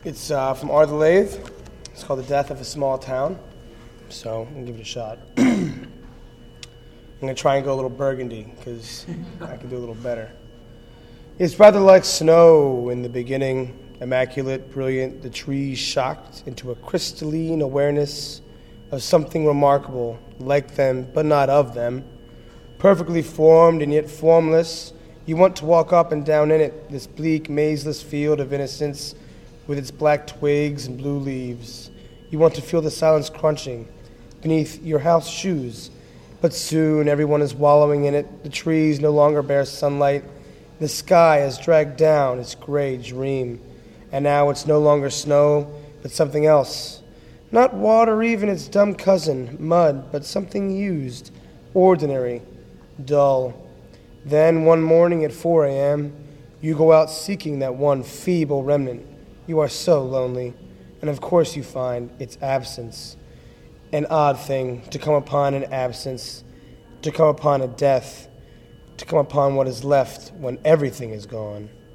It's from Arthur Lathe. It's called The Death of a Small Town. So I'm going to give it a shot. I'm going to try and go a little burgundy because I can do a little better. It's rather like snow in the beginning, immaculate, brilliant, the trees shocked into a crystalline awareness of something remarkable, like them, but not of them. Perfectly formed and yet formless, you want to walk up and down in it, this bleak, mazeless field of innocence with its black twigs and blue leaves. You want to feel the silence crunching beneath your house shoes, but soon everyone is wallowing in it. The trees no longer bear sunlight. The sky has dragged down its gray dream, and now it's no longer snow, but something else. Not water even, its dumb cousin, mud, but something used, ordinary, dull. Then one morning at 4 a.m., you go out seeking that one feeble remnant. You are so lonely, and of course you find its absence. An odd thing to come upon an absence, to come upon a death, to come upon what is left when everything is gone.